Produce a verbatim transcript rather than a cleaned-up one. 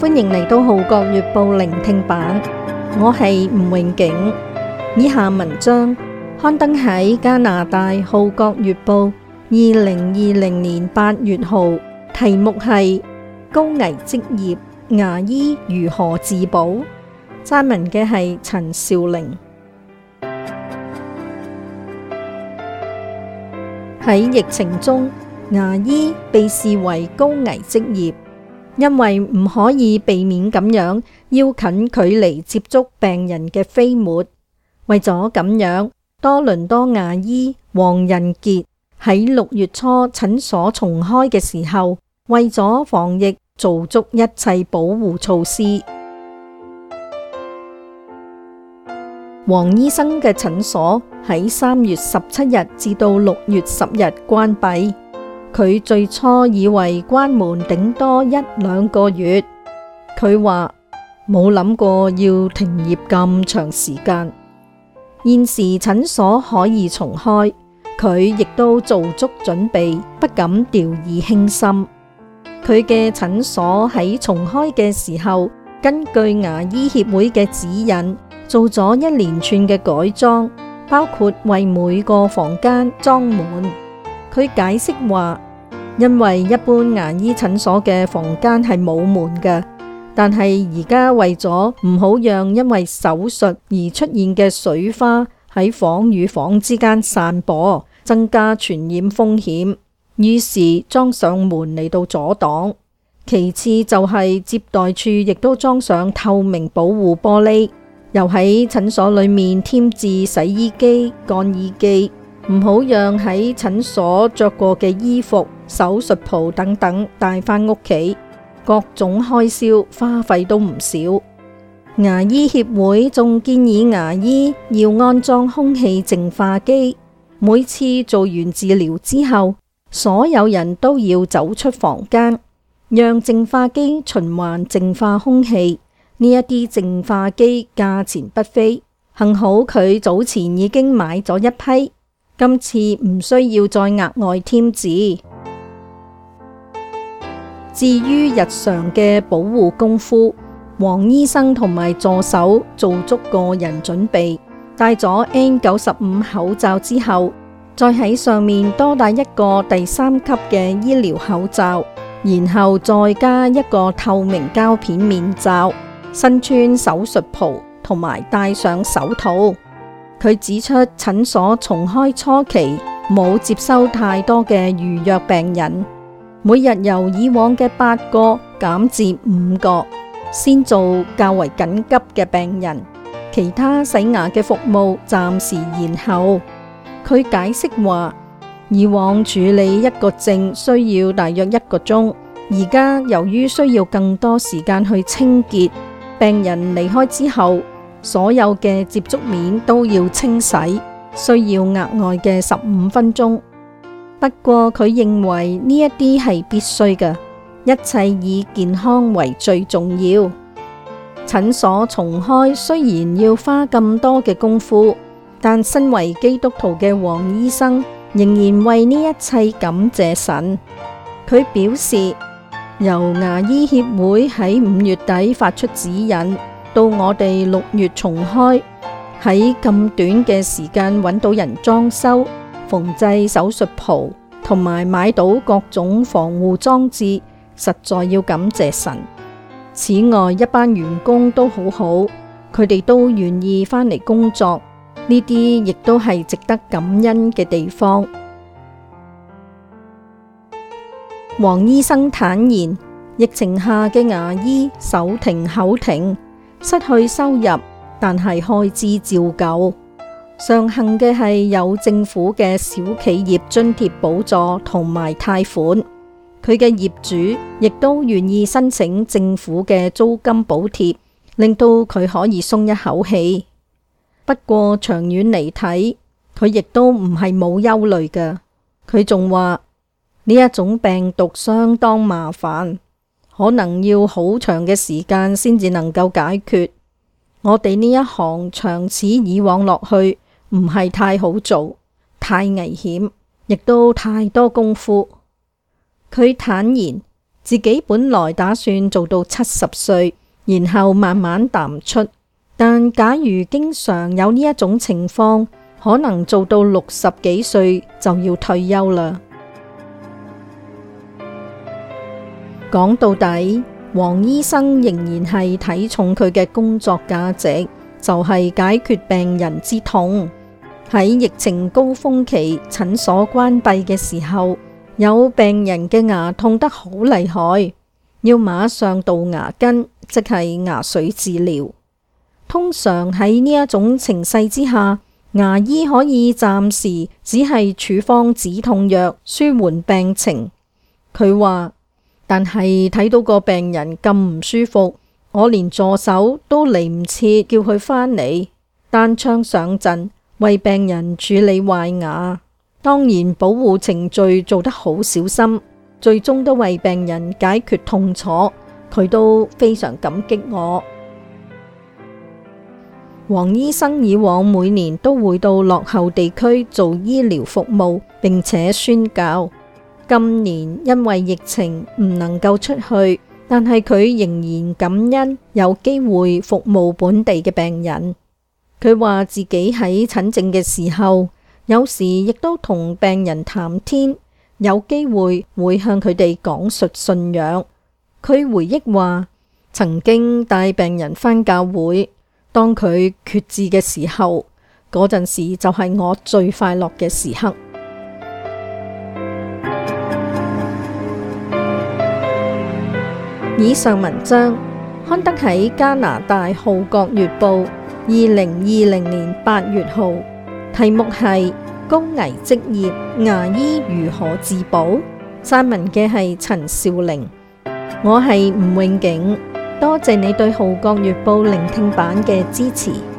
歡迎嚟到《號角月報》聆聽版，我係吳永景。以下文章刊登喺加拿大《號角月報》二零二零年八月號，題目係高危職業牙醫如何自保？撰文嘅係陳兆玲。喺疫情中，牙醫被視為高危職業，因為唔可以避免咁樣要近距離接觸病人嘅飛沫。為咗咁樣，多倫多牙醫黃仁傑喺六月初診所重開嘅時候，為咗防疫做足一切保護措施。黃醫生嘅診所喺三月十七日至到六月十日關閉。佢最初以為關門頂多一兩個月，佢話冇諗過要停業咁長時間。現時診所可以重開，佢亦都做足準備，不敢掉以輕心。佢嘅診所喺重開嘅時候，根據牙醫協會嘅指引，做咗一連串嘅改裝，包括為每個房間裝門。佢解釋話，因為一般牙醫診所嘅房間係冇門嘅，但係而家為咗唔好讓因為手術而出現嘅水花喺房與房之間散播，增加傳染風險，於是裝上門嚟到阻擋。其次就係接待處亦都裝上透明保護玻璃，又喺診所裏面添置洗衣機、乾衣機，唔好讓喺診所着過嘅衣服、手術袍等等帶返屋企，各種開銷花費都唔少。牙醫協會仲建議牙醫要安裝空氣淨化機，每次做完治療之後，所有人都要走出房間，讓淨化機循環淨化空氣。呢一啲淨化機價錢不菲，幸好佢早前已經買咗一批，今次唔需要再額外添置。至於日常嘅保護功夫，黃醫生同埋助手做足個人準備，戴咗 N 九十五 口罩之後，再喺上面多戴一個第三級嘅醫療口罩，然後再加一個透明膠片面罩，身穿手術袍同埋戴上手套。佢指出，診所重開初期冇接收太多嘅預約病人，每日由以往嘅八個減至五個，先做較為緊急嘅病人，其他洗牙嘅服務暫時延後。佢解釋話，以往處理一個症需要大約一個鐘，而家由於需要更多時間去清潔，病人離開之後，所有嘅接觸面都要清洗，需要額外嘅十五分鐘。不過佢認為呢一啲係必須嘅，一切以健康為最重要。診所重開雖然要花咁多嘅功夫，但身為基督徒嘅黃醫生仍然為呢一切感謝神。佢表示，由牙醫協會喺五月底發出指引，到我哋六月重開，喺咁短嘅時間揾到人裝修、縫製手術袍，同埋買到各種防護裝置，實在要感謝神。此外，一班員工都好好，佢哋都願意返嚟工作，呢啲亦都係值得感恩嘅地方。黃醫生坦言，疫情下嘅牙醫手停口停，失去收入，但係開支照舊。上幸嘅係有政府嘅小企業津貼補助同埋貸款，佢嘅業主亦都願意申請政府嘅租金補貼，令到佢可以鬆一口氣。不過長遠嚟睇，佢亦都唔係冇憂慮嘅。佢仲話呢一種病毒相當麻煩，可能要好長嘅時間先至能夠解決。我哋呢一行長此以往落去，唔係太好做，太危險，亦都太多功夫。佢坦言， 自己本來打算做到七十歲，然後慢慢淡出。但假如經常有呢一種情況，可能做到六十幾歲就要退休啦。講到底，黃醫生仍然係睇重佢嘅工作價值，就係解決病人之痛。喺疫情高峰期，診所關閉嘅時候，有病人嘅牙痛得好厲害，要馬上杜牙根，即係牙髓治療。通常喺呢一種情勢之下，牙醫可以暫時只係處方止痛藥，舒緩病情。佢話，但係睇到個病人咁唔舒服，我連助手都嚟唔切叫佢返嚟，單槍上陣為病人處理壞牙。當然保護程序做得好小心，最終都為病人解決痛楚，佢都非常感激我。黃醫生以往每年都會到落後地區做醫療服務，並且宣教。今年因為疫情唔能夠出去，但係佢仍然感恩有機會服務本地嘅病人。佢話自己喺診症嘅時候，有時亦都同病人談天，有機會會向佢哋講述信仰。佢回憶話，曾經帶病人返教會，當佢決志嘅時候，嗰陣時就係我最快樂嘅時刻。以上文章刊登喺加拿大《號角月報》二零二零年八月號，題目係高危職業牙醫如何自保？撰文嘅係陳少玲，我係吳永景，多謝你對《號角月報》聆聽版嘅支持。